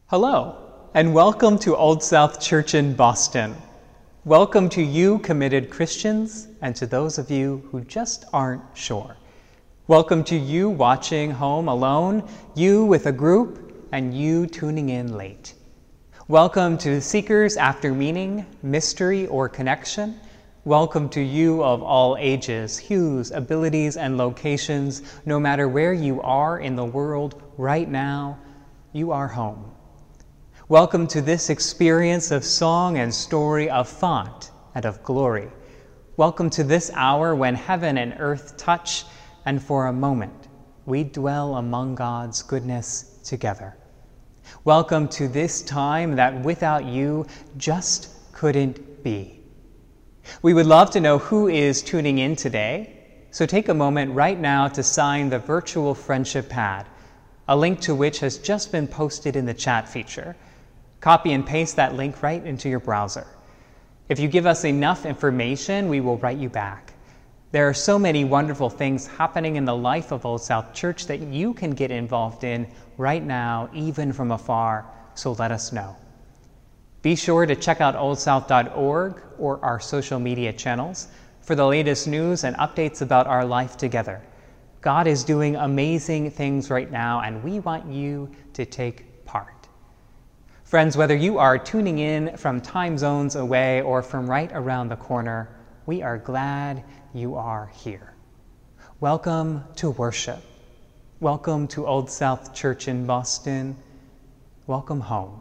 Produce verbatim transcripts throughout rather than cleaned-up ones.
Hello, and welcome to Old South Church in Boston. Welcome to you committed Christians, and to those of you who just aren't sure. Welcome to you watching home alone, you with a group, and you tuning in late. Welcome to seekers after meaning, mystery, or connection. Welcome to you of all ages, hues, abilities, and locations. No matter where you are in the world right now, you are home. Welcome to this experience of song and story, of font and of glory. Welcome to this hour when heaven and earth touch, and for a moment we dwell among God's goodness together. Welcome to this time that without you just couldn't be. We would love to know who is tuning in today, so take a moment right now to sign the virtual friendship pad, a link to which has just been posted in the chat feature. Copy and paste that link right into your browser. If you give us enough information, we will write you back. There are so many wonderful things happening in the life of Old South Church that you can get involved in right now, even from afar, so let us know. Be sure to check out old south dot org or our social media channels for the latest news and updates about our life together. God is doing amazing things right now, and we want you to take part. Friends, whether you are tuning in from time zones away or from right around the corner, we are glad you are here. Welcome to worship. Welcome to Old South Church in Boston. Welcome home.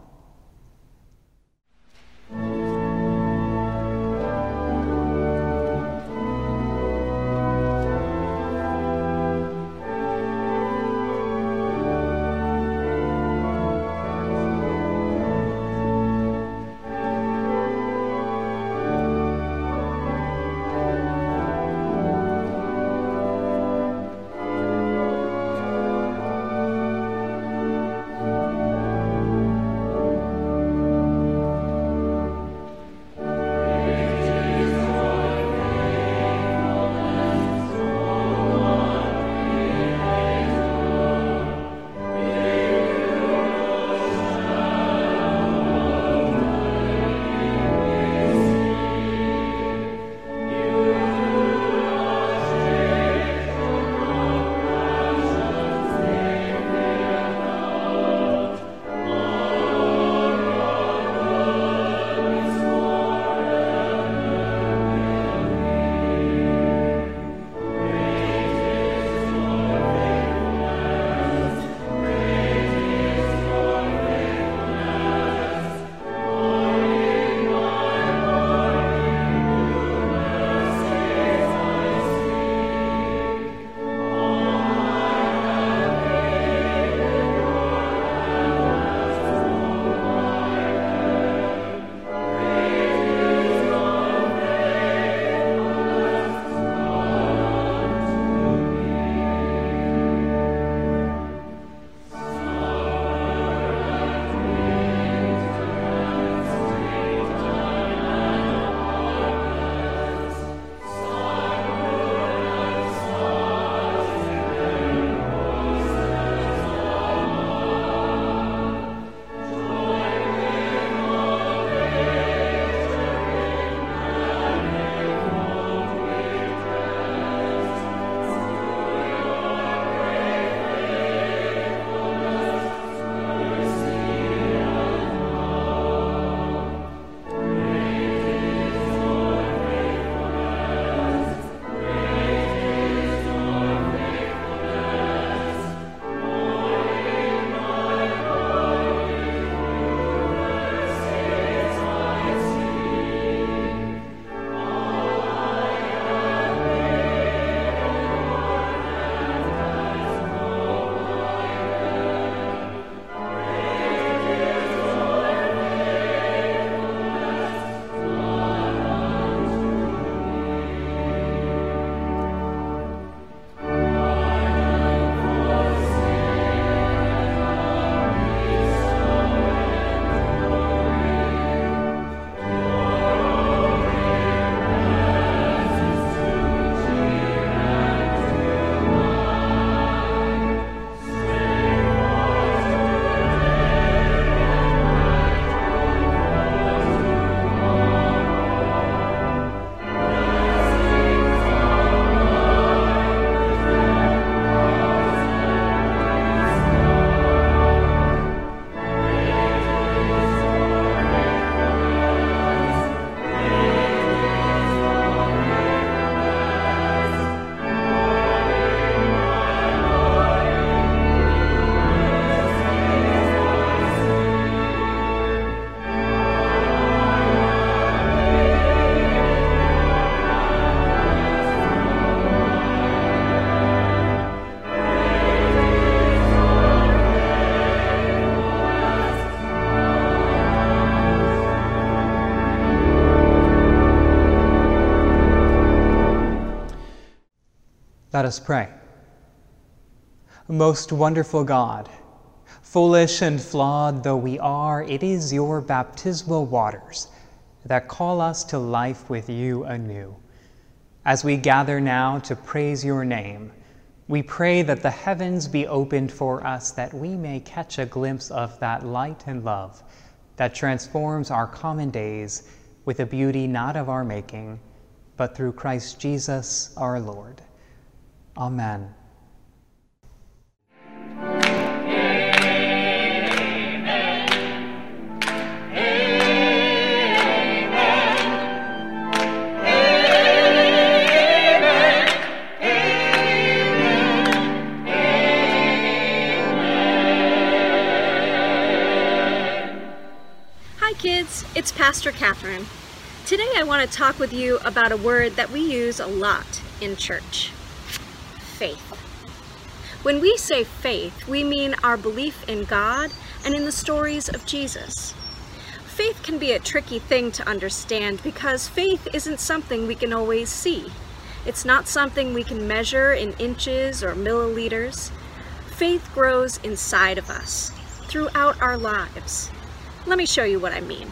Let us pray. Most wonderful God, foolish and flawed though we are, it is your baptismal waters that call us to life with you anew. As we gather now to praise your name, we pray that the heavens be opened for us, that we may catch a glimpse of that light and love that transforms our common days with a beauty not of our making, but through Christ Jesus our Lord. Amen. Hi kids, it's Pastor Catherine. Today I want to talk with you about a word that we use a lot in church: faith. When we say faith, we mean our belief in God and in the stories of Jesus. Faith can be a tricky thing to understand because faith isn't something we can always see. It's not something we can measure in inches or milliliters. Faith grows inside of us, throughout our lives. Let me show you what I mean.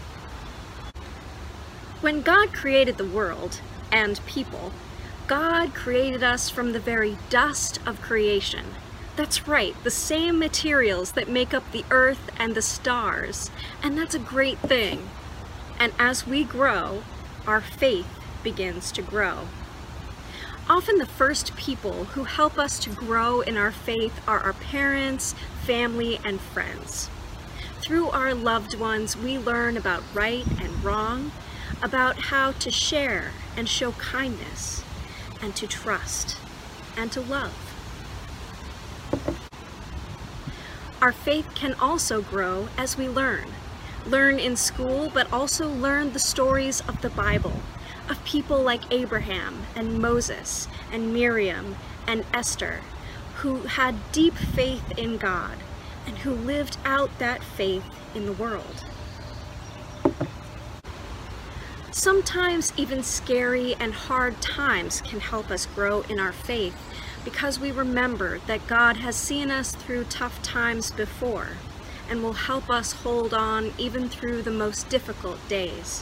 When God created the world and people, God created us from the very dust of creation. That's right, the same materials that make up the earth and the stars, and that's a great thing. And as we grow, our faith begins to grow. Often the first people who help us to grow in our faith are our parents, family, and friends. Through our loved ones, we learn about right and wrong, about how to share and show kindness, and to trust, and to love. Our faith can also grow as we learn. Learn in school, but also learn the stories of the Bible, of people like Abraham and Moses and Miriam and Esther, who had deep faith in God and who lived out that faith in the world. Sometimes even scary and hard times can help us grow in our faith because we remember that God has seen us through tough times before and will help us hold on even through the most difficult days.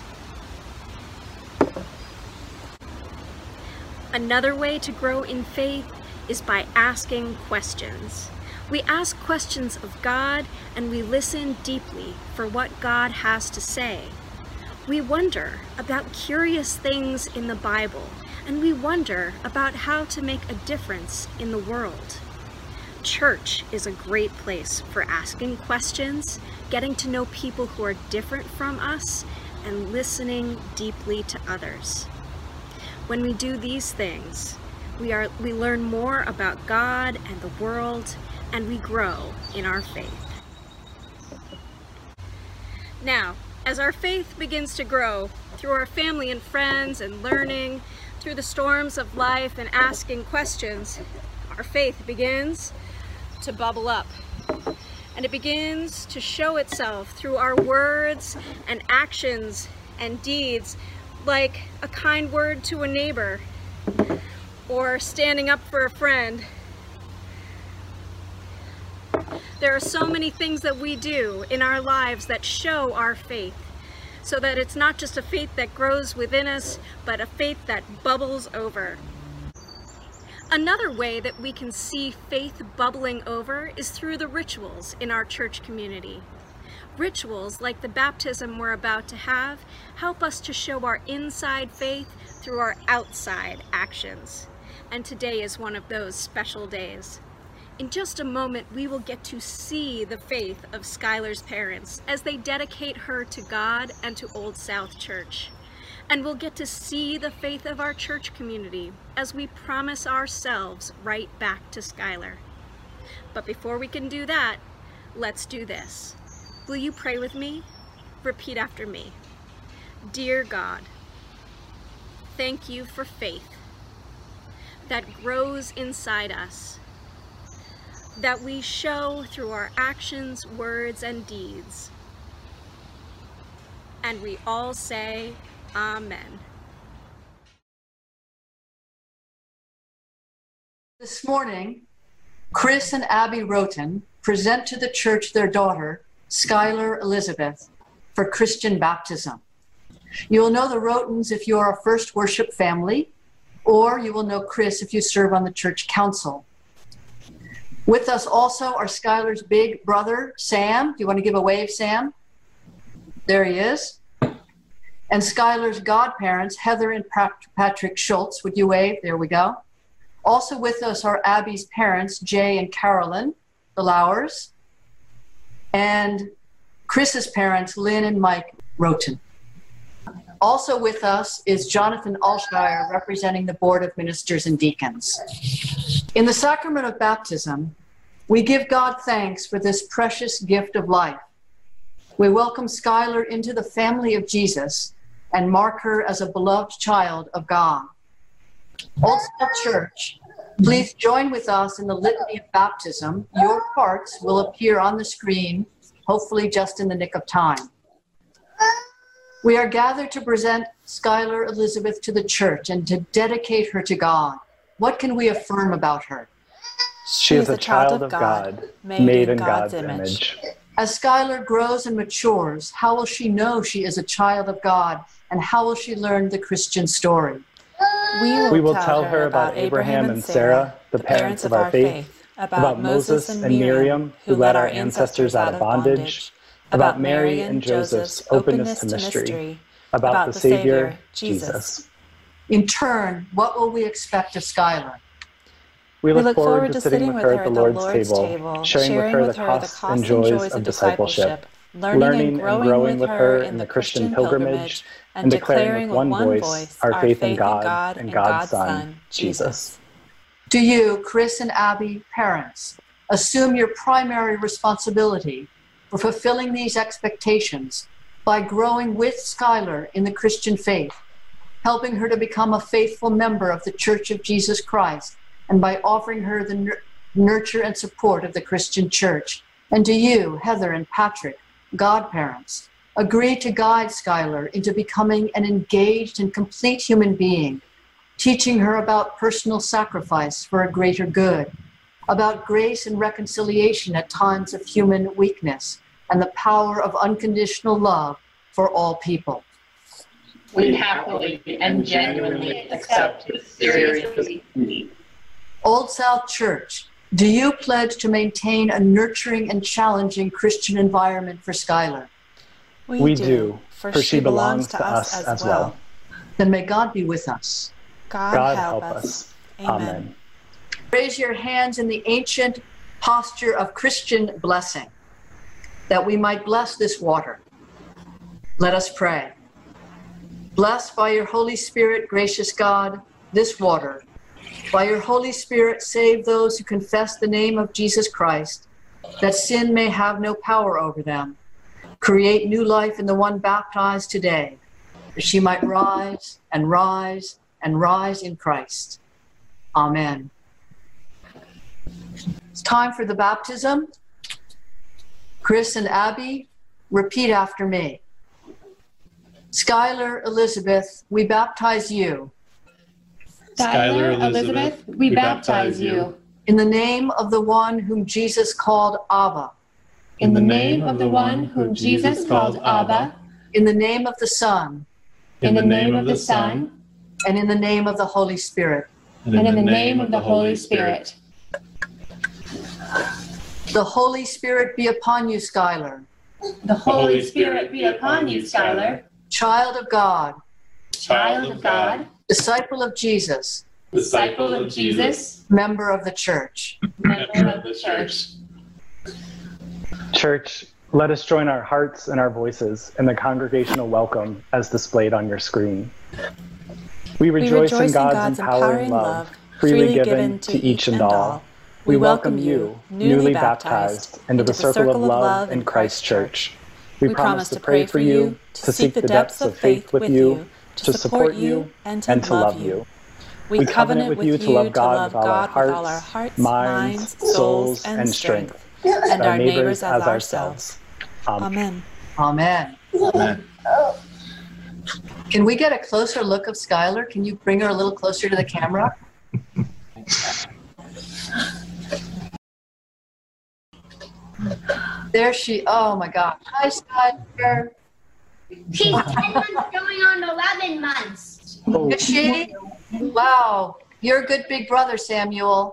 Another way to grow in faith is by asking questions. We ask questions of God and we listen deeply for what God has to say. We wonder about curious things in the Bible, and we wonder about how to make a difference in the world. Church is a great place for asking questions, getting to know people who are different from us, and listening deeply to others. When we do these things, we are we learn more about God and the world, and we grow in our faith. Now, as our faith begins to grow through our family and friends and learning, through the storms of life and asking questions, our faith begins to bubble up. And it begins to show itself through our words and actions and deeds, like a kind word to a neighbor, or standing up for a friend. There are so many things that we do in our lives that show our faith, so that it's not just a faith that grows within us, but a faith that bubbles over. Another way that we can see faith bubbling over is through the rituals in our church community. Rituals like the baptism we're about to have help us to show our inside faith through our outside actions. And today is one of those special days. In just a moment, we will get to see the faith of Skylar's parents as they dedicate her to God and to Old South Church. And we'll get to see the faith of our church community as we promise ourselves right back to Skylar. But before we can do that, let's do this. Will you pray with me? Repeat after me. Dear God, thank you for faith that grows inside us, that we show through our actions, words, and deeds. And we all say, Amen. This morning, Chris and Abby Roten present to the church their daughter, Skylar Elizabeth, for Christian baptism. You will know the Rotens if you are a First Worship family, or you will know Chris if you serve on the church council. With us also are Skylar's big brother, Sam. Do you want to give a wave, Sam? There he is. And Skylar's godparents, Heather and Patrick Schultz. Would you wave? There we go. Also with us are Abby's parents, Jay and Carolyn, the Lowers, and Chris's parents, Lynn and Mike Roten. Also with us is Jonathan Alshire, representing the Board of Ministers and Deacons. In the sacrament of baptism, we give God thanks for this precious gift of life. We welcome Skylar into the family of Jesus and mark her as a beloved child of God. Old South Church, please join with us in the litany of baptism. Your parts will appear on the screen, hopefully just in the nick of time. We are gathered to present Skylar Elizabeth to the church and to dedicate her to God. What can we affirm about her? She is a child of God, made in God's image. As Skylar grows and matures, how will she know she is a child of God, and how will she learn the Christian story? We will, we will tell her about Abraham and Sarah, the parents of our faith, about Moses and Miriam, who led our ancestors out of bondage, about Mary and Joseph's openness to mystery, about the Savior, Jesus. In turn, what will we expect of Skylar? We look, we look forward, forward to sitting with her at the Lord's, Lord's table, sharing, sharing with her the costs and joys of discipleship, learning and growing, growing with her in the Christian pilgrimage, and declaring with one voice our faith in God and God's Son, Jesus. Do you, Chris and Abby, parents, assume your primary responsibility for fulfilling these expectations by growing with Skylar in the Christian faith, helping her to become a faithful member of the Church of Jesus Christ, and by offering her the nurture and support of the Christian church? And do you, Heather and Patrick, godparents, agree to guide Skylar into becoming an engaged and complete human being, teaching her about personal sacrifice for a greater good, about grace and reconciliation at times of human weakness, and the power of unconditional love for all people? We happily and genuinely accept this seriously. Old South Church, do you pledge to maintain a nurturing and challenging Christian environment for Skylar? We, we do, do, for, for she belongs to us as, as well. well. Then may God be with us. God, God help, help us. us. Amen. Amen. Raise your hands in the ancient posture of Christian blessing, that we might bless this water. Let us pray. Bless by your Holy Spirit, gracious God, this water. By your Holy Spirit, save those who confess the name of Jesus Christ, that sin may have no power over them. Create new life in the one baptized today, that she might rise and rise and rise in Christ. Amen. It's time for the baptism. Chris and Abby, repeat after me. Skylar Elizabeth, we baptize you. Skylar Elizabeth, we baptize you. In the name of the one whom Jesus called Abba. In the name of the one whom Jesus called Abba. In the name of the Son. In the name of the Son. And in the name of the Holy Spirit. And in the name of the Holy Spirit. The Holy Spirit be upon you, Skylar. The Holy Spirit be upon you, Skylar. Child of God. Child of God. Disciple of Jesus. Disciple of Jesus. Member of the church. Member of the church. Church, let us join our hearts and our voices in the congregational welcome as displayed on your screen. We rejoice, we rejoice in God's, God's empowering love, freely, freely given to each and all. We welcome you, newly baptized, into the circle of love in Christ's church. We promise to pray for you, to seek the depths of faith with you, to support you, and to love you. We covenant with you to love God with all our hearts, minds, souls, and strength, and our neighbors as ourselves. Amen. Amen. Amen. Can we get a closer look of Skylar? Can you bring her a little closer to the camera? There she, oh my God. Hi, Skylar. She's ten months going on eleven months. Is she? Wow. You're a good big brother, Samuel.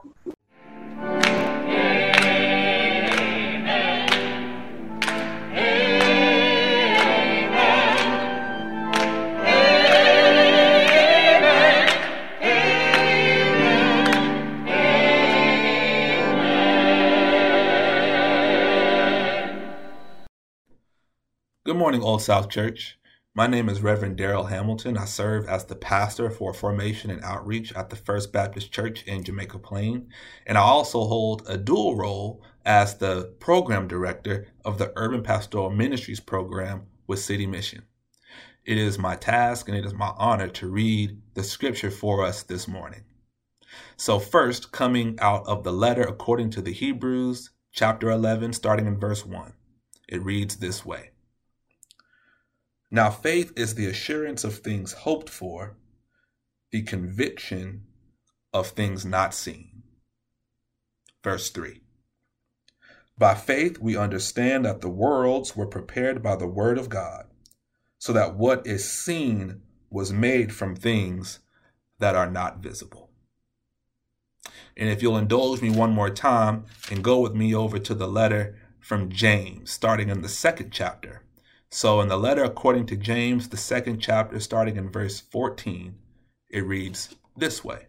Good morning, Old South Church. My name is Reverend Daryl Hamilton. I serve as the pastor for formation and outreach at the First Baptist Church in Jamaica Plain, and I also hold a dual role as the program director of the Urban Pastoral Ministries program with City Mission. It is my task and it is my honor to read the scripture for us this morning. So first, coming out of the letter according to the Hebrews, chapter eleven, starting in verse one, it reads this way. Now faith is the assurance of things hoped for, the conviction of things not seen. Verse three. By faith we understand that the worlds were prepared by the word of God, so that what is seen was made from things that are not visible. And if you'll indulge me one more time and go with me over to the letter from James, starting in the second chapter. So in the letter according to James, the second chapter, starting in verse fourteen, it reads this way.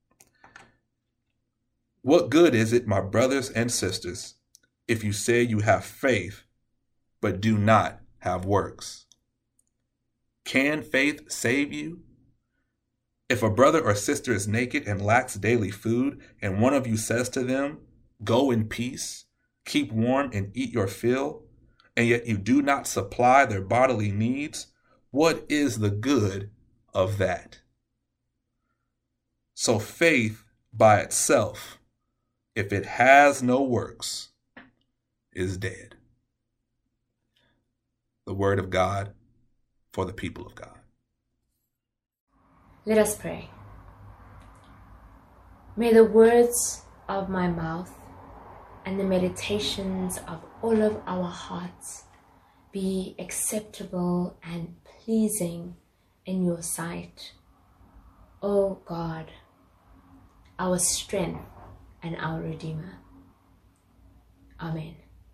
What good is it, my brothers and sisters, if you say you have faith, but do not have works? Can faith save you? If a brother or sister is naked and lacks daily food, and one of you says to them, go in peace, keep warm and eat your fill, and yet you do not supply their bodily needs, what is the good of that? So faith by itself, if it has no works, is dead. The word of God for the people of God. Let us pray. May the words of my mouth and the meditations of all of our hearts be acceptable and pleasing in your sight, O God, our strength and our Redeemer. Amen.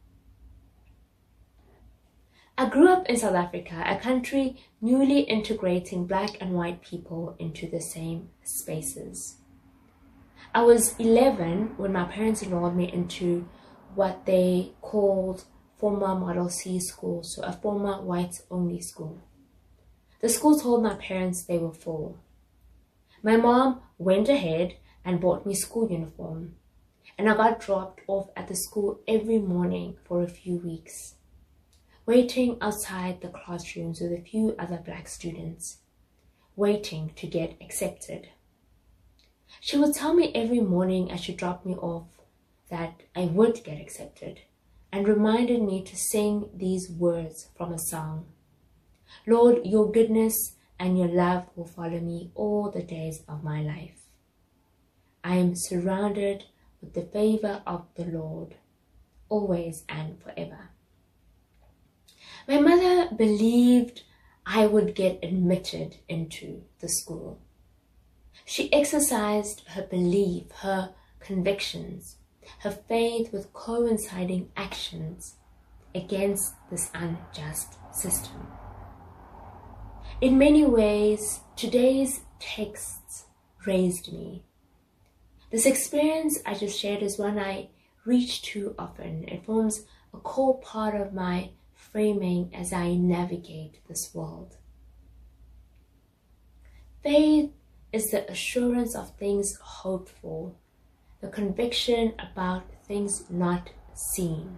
I grew up in South Africa, a country newly integrating black and white people into the same spaces. I was eleven when my parents enrolled me into what they called former Model C school, so a former whites-only school. The school told my parents they were full. My mom went ahead and bought me school uniform, and I got dropped off at the school every morning for a few weeks, waiting outside the classrooms with a few other black students, waiting to get accepted. She would tell me every morning as she dropped me off that I would get accepted, and reminded me to sing these words from a song. Lord, your goodness and your love will follow me all the days of my life. I am surrounded with the favor of the Lord, always and forever. My mother believed I would get admitted into the school. She exercised her belief, her convictions, her faith with coinciding actions against this unjust system. In many ways, today's texts raised me. This experience I just shared is one I reach to often. It forms a core part of my framing as I navigate this world. Faith is the assurance of things hoped for, the conviction about things not seen.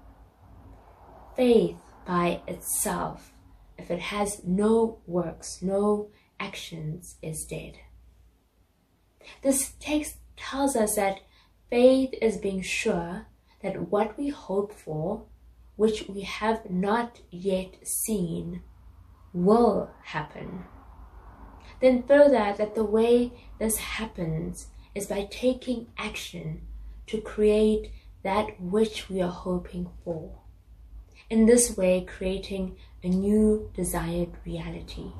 Faith by itself, if it has no works, no actions, is dead. This text tells us that faith is being sure that what we hope for, which we have not yet seen, will happen. Then further, that the way this happens is by taking action to create that which we are hoping for. In this way, creating a new desired reality.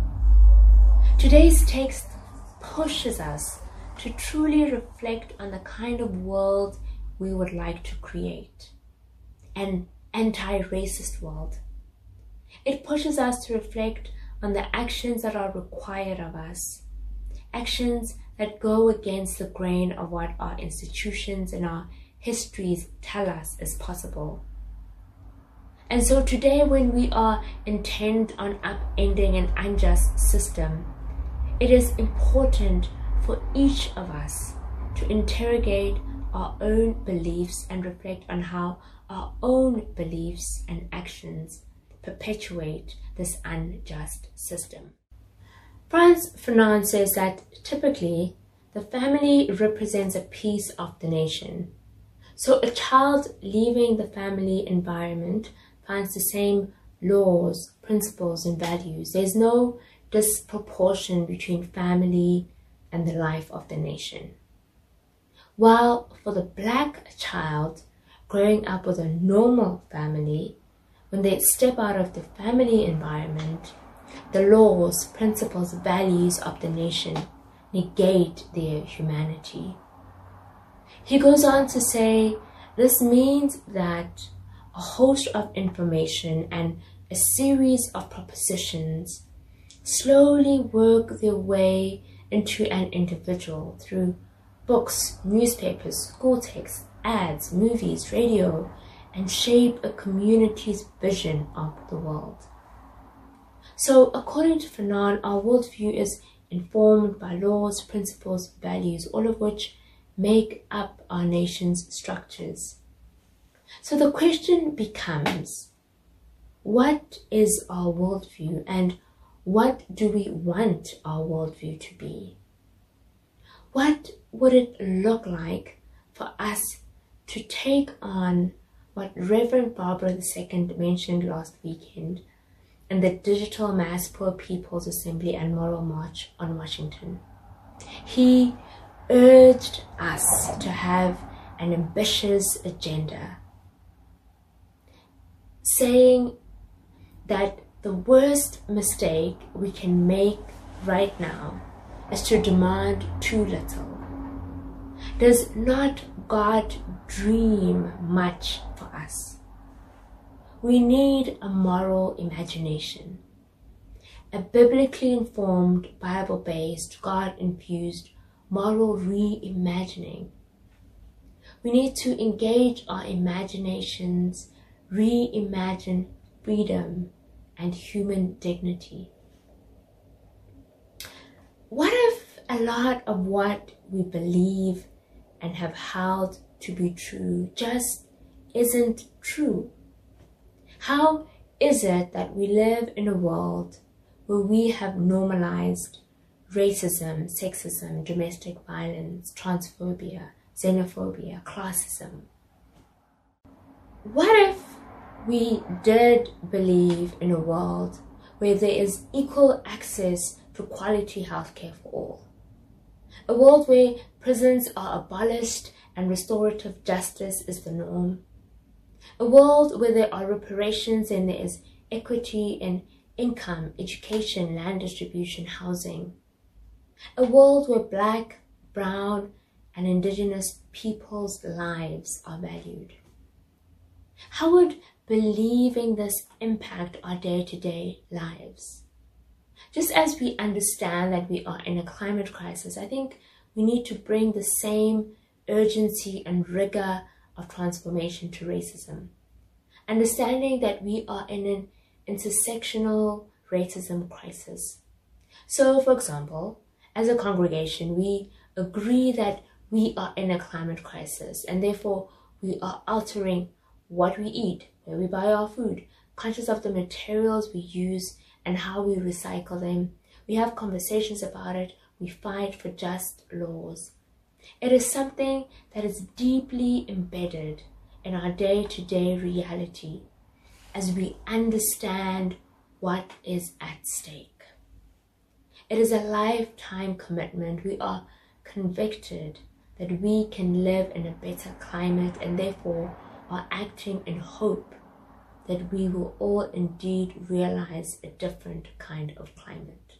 Today's text pushes us to truly reflect on the kind of world we would like to create, an anti-racist world. It pushes us to reflect on the actions that are required of us, actions that go against the grain of what our institutions and our histories tell us is possible. And so today, when we are intent on upending an unjust system, it is important for each of us to interrogate our own beliefs and reflect on how our own beliefs and actions perpetuate this unjust system. Frantz Fanon says that typically the family represents a piece of the nation. So a child leaving the family environment finds the same laws, principles, and values. There's no disproportion between family and the life of the nation. While for the black child growing up with a normal family, when they step out of the family environment, the laws, principles, values of the nation negate their humanity. He goes on to say, this means that a host of information and a series of propositions slowly work their way into an individual through books, newspapers, school texts, ads, movies, radio, and shape a community's vision of the world. So, according to Fanon, our worldview is informed by laws, principles, values, all of which make up our nation's structures. So the question becomes, what is our worldview and what do we want our worldview to be? What would it look like for us to take on what Reverend Barbara the Second mentioned last weekend in the Digital Mass Poor People's Assembly and Moral March on Washington? He urged us to have an ambitious agenda, saying that the worst mistake we can make right now is to demand too little. Does not God dream much for us? We need a moral imagination, a biblically informed, Bible-based, God-infused moral reimagining. We need to engage our imaginations, reimagine freedom and human dignity. What if a lot of what we believe and have held to be true just isn't true? How is it that we live in a world where we have normalized racism, sexism, domestic violence, transphobia, xenophobia, classism? What if we did believe in a world where there is equal access to quality healthcare for all? A world where prisons are abolished and restorative justice is the norm? A world where there are reparations and there is equity in income, education, land distribution, housing? A world where black, brown, and indigenous people's lives are valued? How would believing this impact our day-to-day lives? Just as we understand that we are in a climate crisis, I think we need to bring the same urgency and rigor of transformation to racism. Understanding that we are in an intersectional racism crisis. So, for example, as a congregation, we agree that we are in a climate crisis and therefore we are altering what we eat, where we buy our food, conscious of the materials we use and how we recycle them. We have conversations about it. We fight for just laws. It is something that is deeply embedded in our day-to-day reality as we understand what is at stake. It is a lifetime commitment. We are convicted that we can live in a better climate, and therefore are acting in hope that we will all indeed realize a different kind of climate.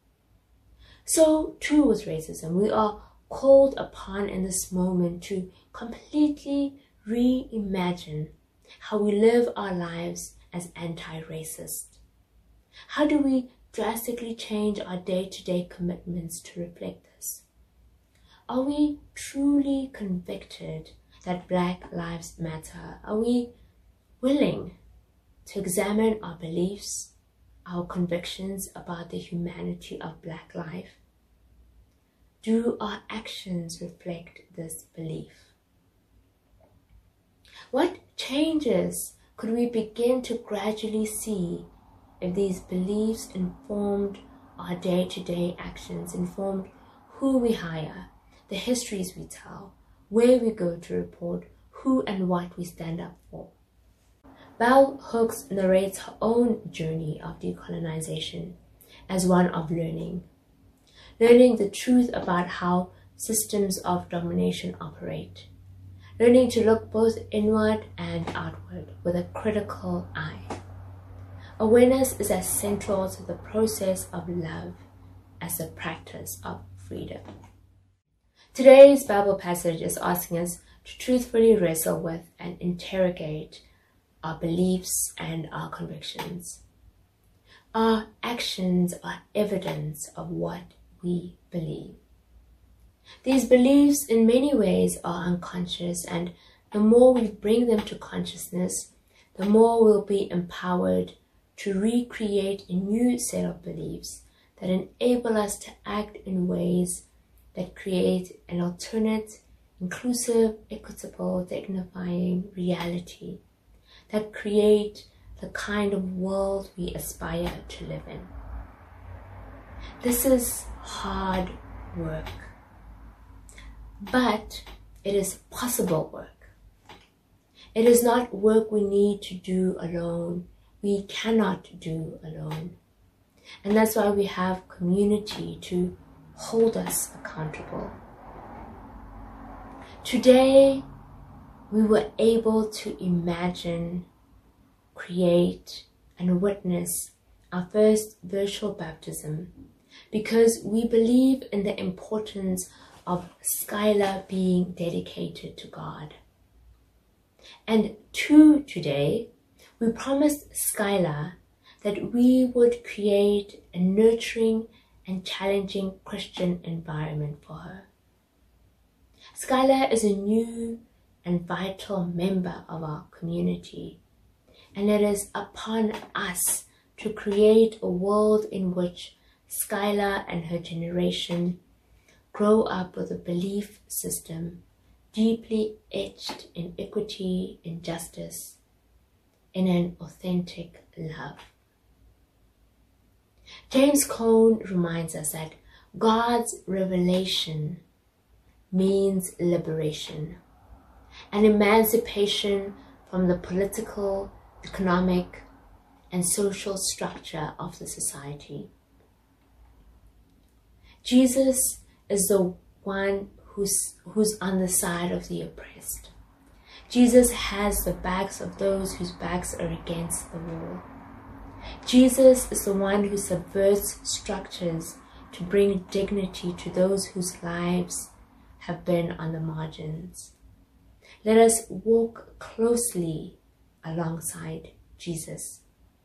So too with racism, we are called upon in this moment to completely reimagine how we live our lives as anti-racist. How do we drastically change our day-to-day commitments to reflect this? Are we truly convicted that Black Lives Matter? Are we willing to examine our beliefs, our convictions about the humanity of Black life? Do our actions reflect this belief? What changes could we begin to gradually see if these beliefs informed our day-to-day actions, informed who we hire, the histories we tell, where we go to report, who and what we stand up for? Bell Hooks narrates her own journey of decolonization as one of learning. Learning the truth about how systems of domination operate. Learning to look both inward and outward with a critical eye. Awareness is as central to the process of love as the practice of freedom. Today's Bible passage is asking us to truthfully wrestle with and interrogate our beliefs and our convictions. Our actions are evidence of what we believe. These beliefs in many ways are unconscious, and the more we bring them to consciousness, the more we'll be empowered to recreate a new set of beliefs that enable us to act in ways that create an alternate, inclusive, equitable, dignifying reality, that create the kind of world we aspire to live in. This is hard work, but it is possible work. It is not work we need to do alone. We cannot do alone. And that's why we have community to hold us accountable. Today, we were able to imagine, create, and witness our first virtual baptism because we believe in the importance of Skylar being dedicated to God. And to today, we promised Skylar that we would create a nurturing and challenging Christian environment for her. Skylar is a new and vital member of our community, and it is upon us to create a world in which Skylar and her generation grow up with a belief system deeply etched in equity, in justice, in an authentic love. James Cone reminds us that God's revelation means liberation, an emancipation from the political, economic, and social structure of the society. Jesus is the one who's, who's on the side of the oppressed. Jesus has the backs of those whose backs are against the wall. Jesus is the one who subverts structures to bring dignity to those whose lives have been on the margins. Let us walk closely alongside Jesus.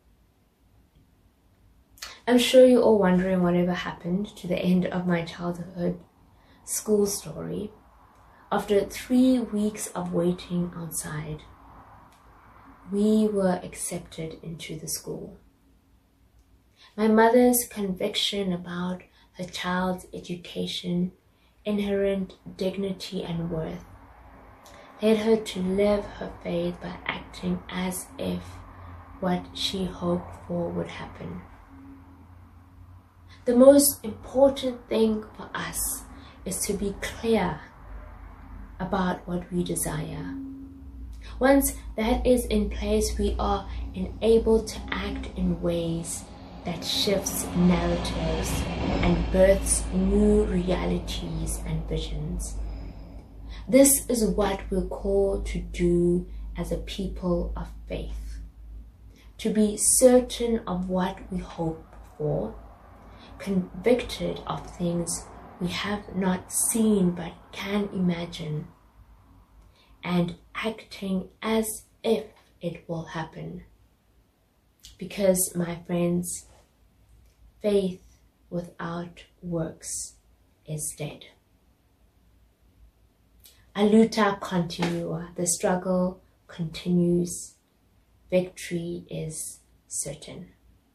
I'm sure you're all wondering whatever happened to the end of my childhood school story. After three weeks of waiting outside, we were accepted into the school. My mother's conviction about her child's education, inherent dignity and worth, led her to live her faith by acting as if what she hoped for would happen. The most important thing for us is to be clear about what we desire. Once that is in place, we are enabled to act in ways that shifts narratives and births new realities and visions. This is what we're called to do as a people of faith. To be certain of what we hope for, convicted of things we have not seen but can imagine, and acting as if it will happen. Because, my friends, faith without works is dead. A luta continua, the struggle continues, victory is certain.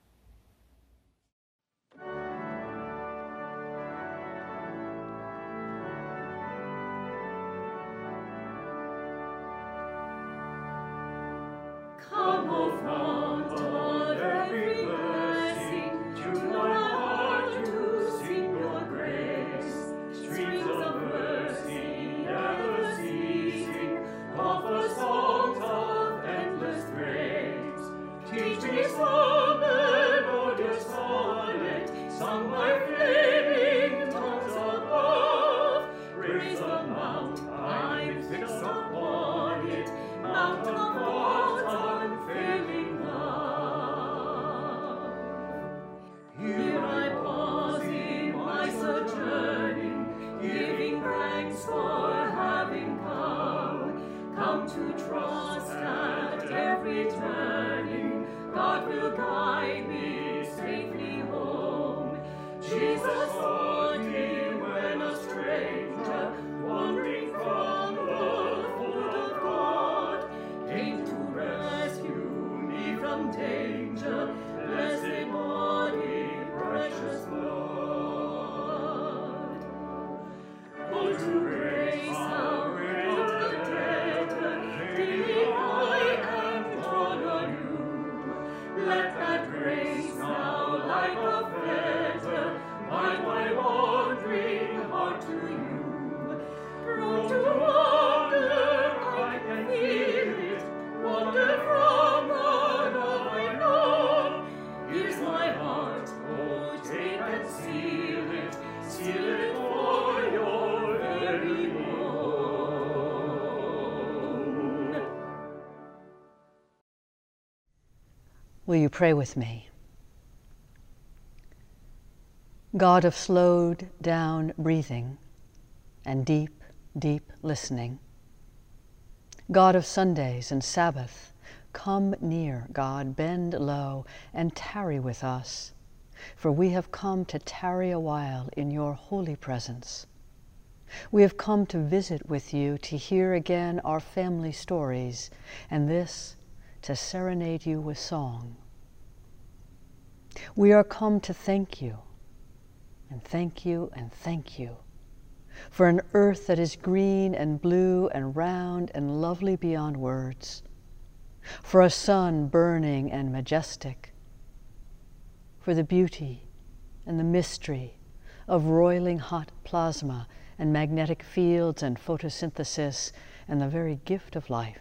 Come, O fount of every blessing, to my heart to sing your grace. Streams of mercy never ceasing, offer songs of endless praise. Teach me some melodious sonnet, sung by flaming tongues above. Raise the mount, I'm fixed upon it, mount of God's unfailing love. Here I pause in my sojourning, giving thanks for having come, come to trust at every turning, God will guide me safely home. Jesus sought me when a stranger, wandering from the fold of God, came to rescue me from danger, blessed body, precious blood. Oh, to grace how great altogether, daily I am drawn anew. Let that grace now like a fetter bind my wandering heart to you. Prone to wander, I can feel it, wander from the love I know. Here's my heart, oh, take and seal it, seal it for your very own. Will you pray with me? God of slowed down breathing and deep, deep listening, God of Sundays and Sabbath, come near, God, bend low and tarry with us, for we have come to tarry a while in your holy presence. We have come to visit with you, to hear again our family stories, and this to serenade you with song. We are come to thank you, and thank you, and thank you, for an earth that is green and blue and round and lovely beyond words, for a sun burning and majestic, for the beauty and the mystery of roiling hot plasma and magnetic fields and photosynthesis and the very gift of life.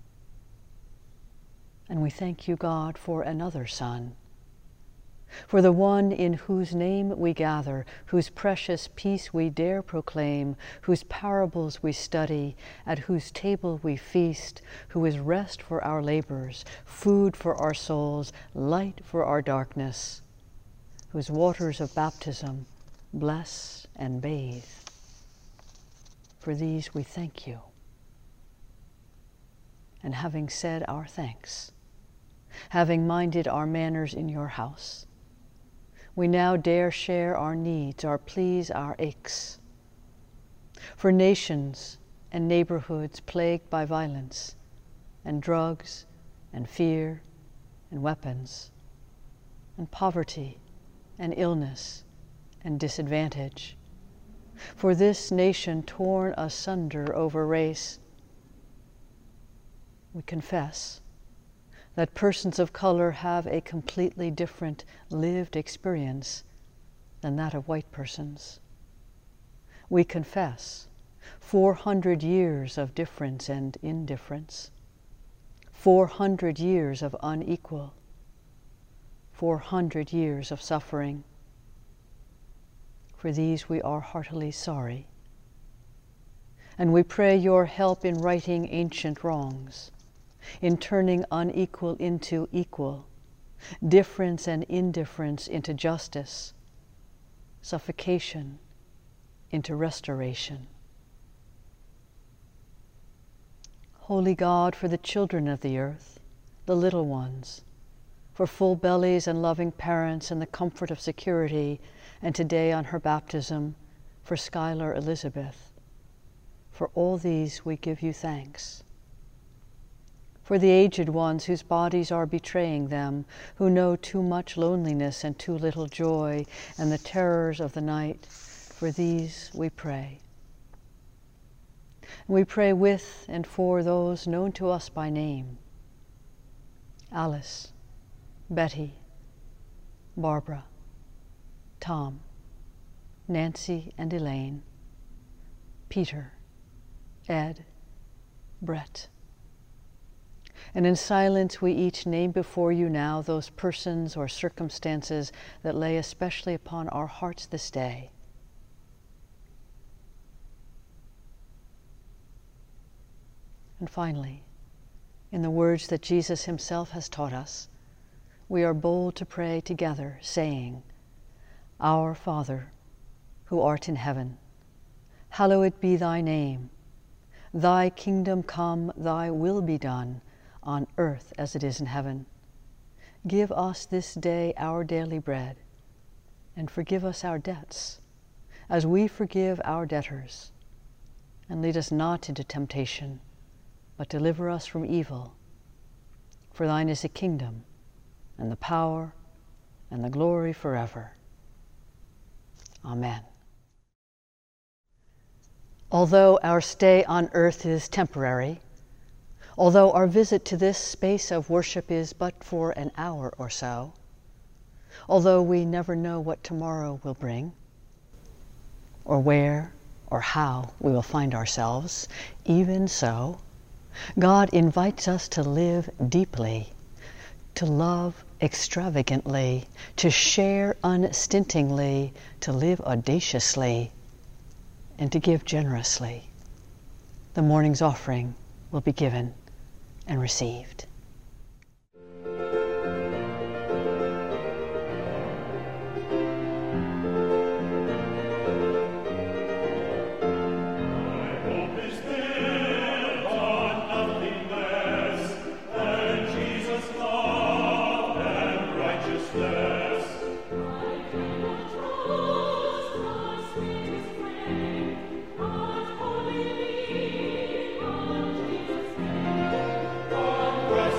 And we thank you, God, for another sun, for the one in whose name we gather, whose precious peace we dare proclaim, whose parables we study, at whose table we feast, who is rest for our labors, food for our souls, light for our darkness, whose waters of baptism bless and bathe. For these we thank you. And having said our thanks, having minded our manners in your house, we now dare share our needs, our pleas, our aches. For nations and neighborhoods plagued by violence and drugs and fear and weapons and poverty and illness and disadvantage. For this nation torn asunder over race, we confess that persons of color have a completely different lived experience than that of white persons. We confess four hundred years of difference and indifference, four hundred years of unequal, four hundred years of suffering. For these we are heartily sorry. And we pray your help in righting ancient wrongs, in turning unequal into equal, difference and indifference into justice, suffocation into restoration. Holy God, for the children of the earth, the little ones, for full bellies and loving parents and the comfort of security, and today on her baptism, for Skylar Elizabeth. For all these we give you thanks. For the aged ones whose bodies are betraying them, who know too much loneliness and too little joy, and the terrors of the night, for these we pray. We pray with and for those known to us by name: Alice, Betty, Barbara, Tom, Nancy and Elaine, Peter, Ed, Brett. And in silence we each name before you now those persons or circumstances that lay especially upon our hearts this day. And finally, in the words that Jesus himself has taught us, we are bold to pray together, saying, Our Father, who art in heaven, hallowed be thy name. Thy kingdom come, thy will be done, on earth as it is in heaven. Give us this day our daily bread, and forgive us our debts, as we forgive our debtors. And lead us not into temptation, but deliver us from evil. For thine is the kingdom, and the power, and the glory forever. Amen. Although our stay on earth is temporary, although our visit to this space of worship is but for an hour or so, although we never know what tomorrow will bring, or where or how we will find ourselves, even so, God invites us to live deeply, to love extravagantly, to share unstintingly, to live audaciously, and to give generously. The morning's offering will be given and received. Christ.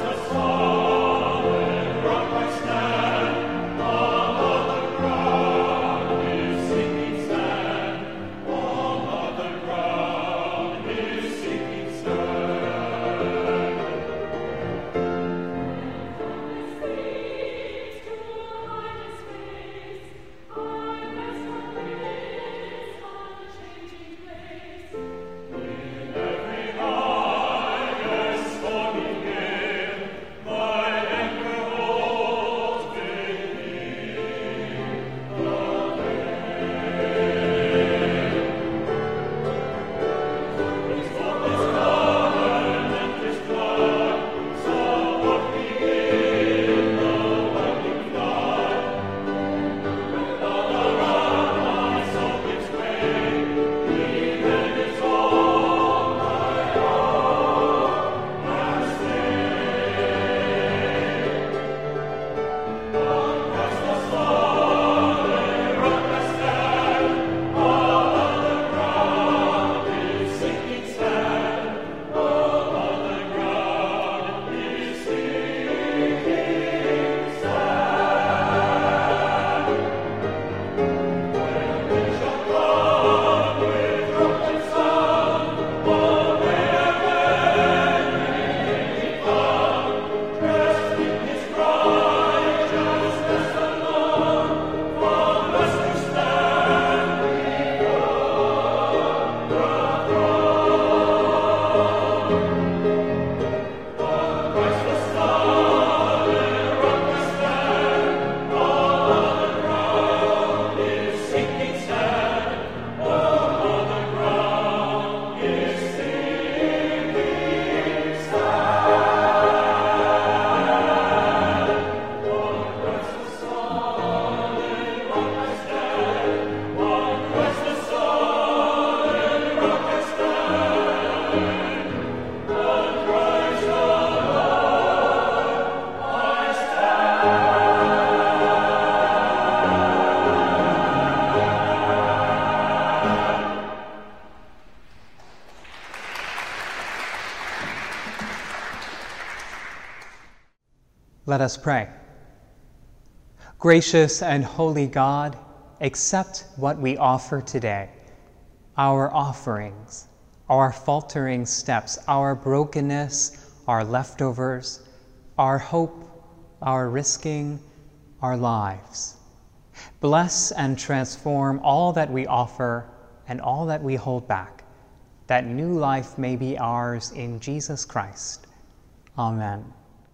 Let us pray. Gracious and holy God, accept what we offer today, our offerings, our faltering steps, our brokenness, our leftovers, our hope, our risking, our lives. Bless and transform all that we offer and all that we hold back, that new life may be ours in Jesus Christ. Amen.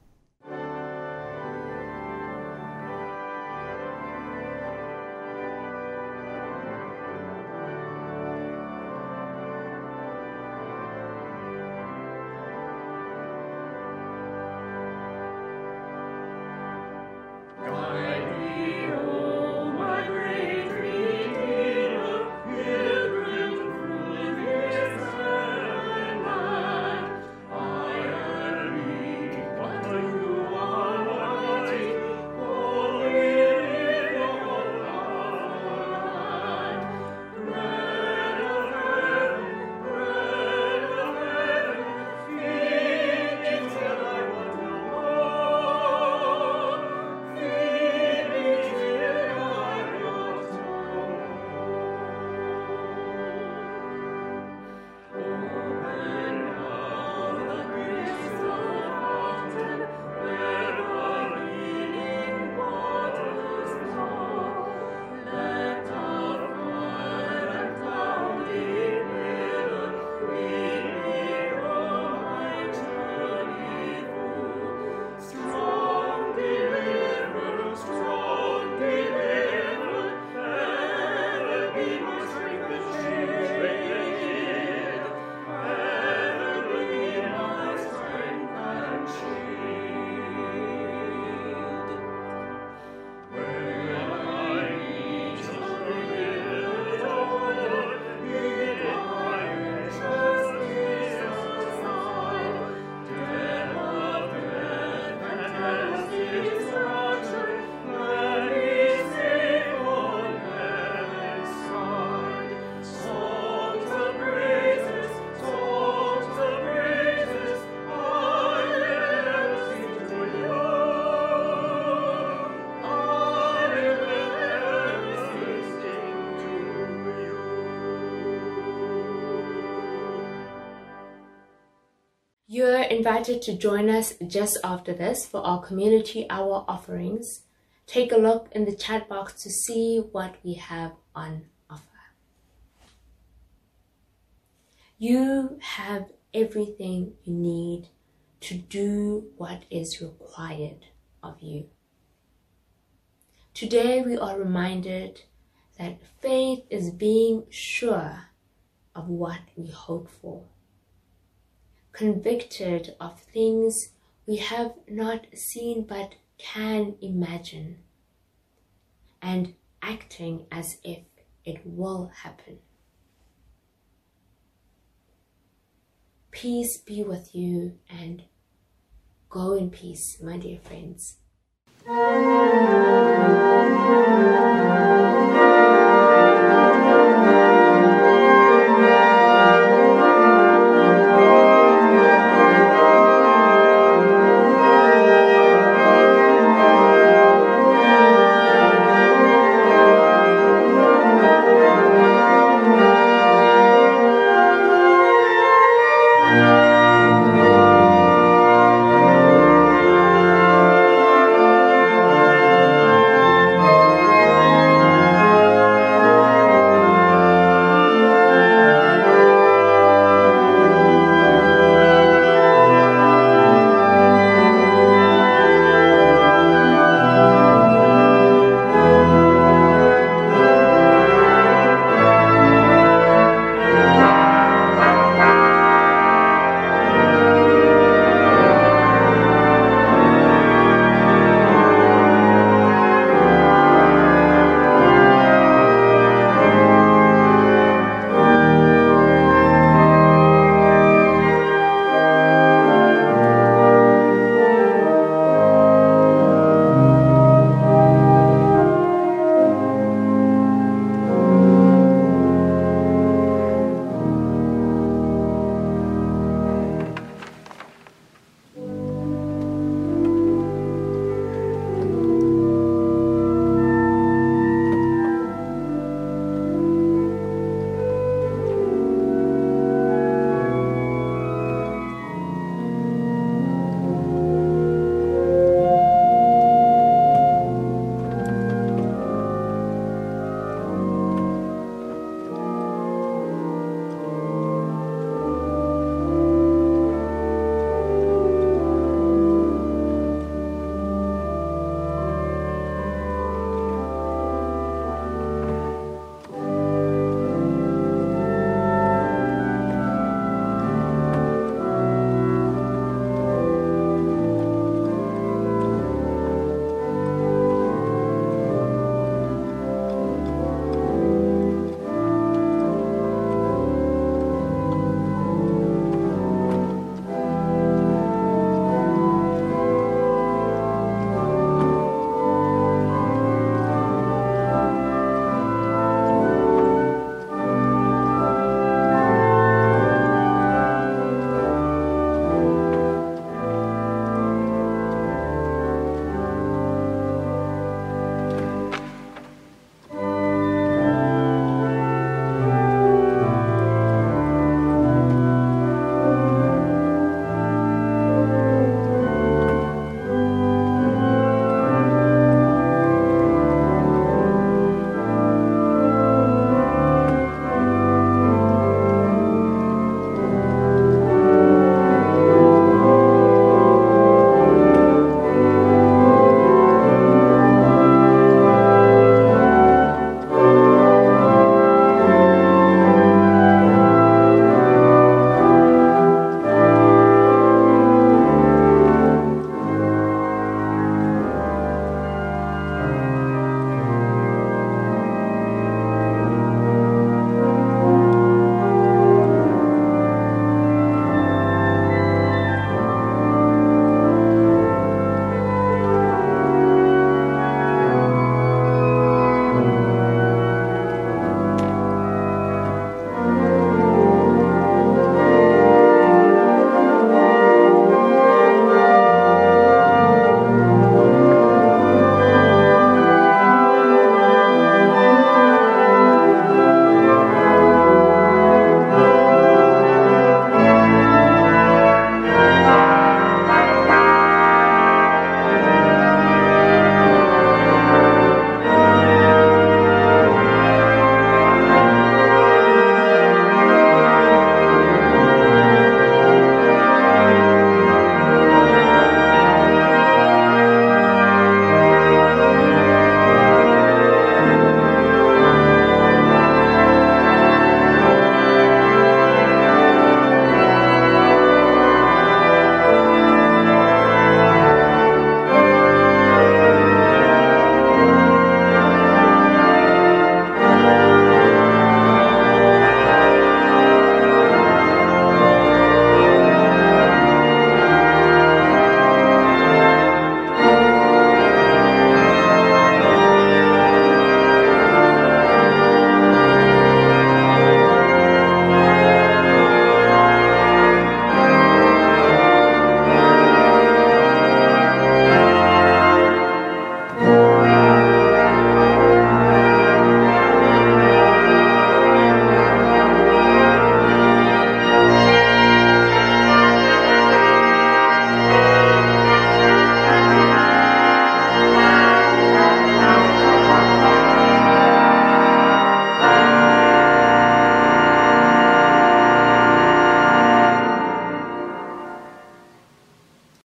You're invited to join us just after this for our community hour offerings. Take a look in the chat box to see what we have on offer. You have everything you need to do what is required of you. Today we are reminded that faith is being sure of what we hope for, convicted of things we have not seen but can imagine, and acting as if it will happen. Peace be with you, and go in peace, my dear friends.